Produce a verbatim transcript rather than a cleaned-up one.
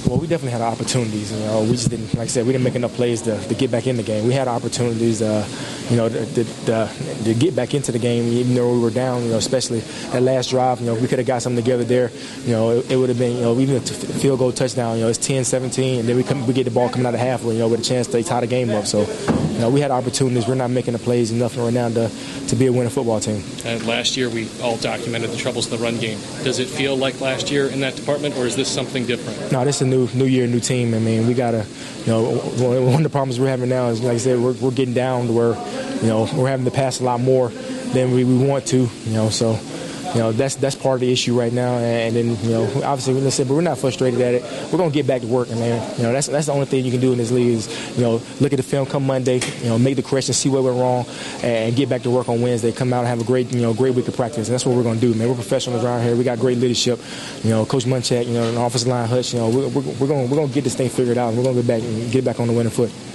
Well, we definitely had opportunities. You know, we just didn't, like I said, we didn't make enough plays to, to get back in the game. We had opportunities, uh, you know, to, to, to get back into the game, even though we were down. You know, especially that last drive. You know, we could have got something together there. You know, it, it would have been, you know, even a field goal touchdown. You know, it's ten seventeen, and then we come, we get the ball coming out of half, you know, with a chance to tie the game up. So, you know, we had opportunities. We're not making the plays enough right now to to be a winning football team. Uh, last year, we all documented the troubles in the run game. Does it feel like last year in that department, or is this something different? No, this is a new new year, new team. I mean, we gotta, you know, one of the problems we're having now is, like I said, we're, we're getting down to where, you know, we're having to pass a lot more than we, we want to, you know, so. You know, that's that's part of the issue right now, and then, you know, obviously, let's say, but we're not frustrated at it. We're gonna get back to work, and man, you know, that's that's the only thing you can do in this league is, you know, look at the film come Monday, you know, make the corrections, see what went wrong, and get back to work on Wednesday. Come out and have a great, you know, great week of practice, and that's what we're gonna do, man. We're professionals around here. We got great leadership, you know, Coach Munchak, you know, and offensive line Hutch. You know, we're, we're, we're gonna we're gonna get this thing figured out, and we're gonna get back and get back on the winning foot.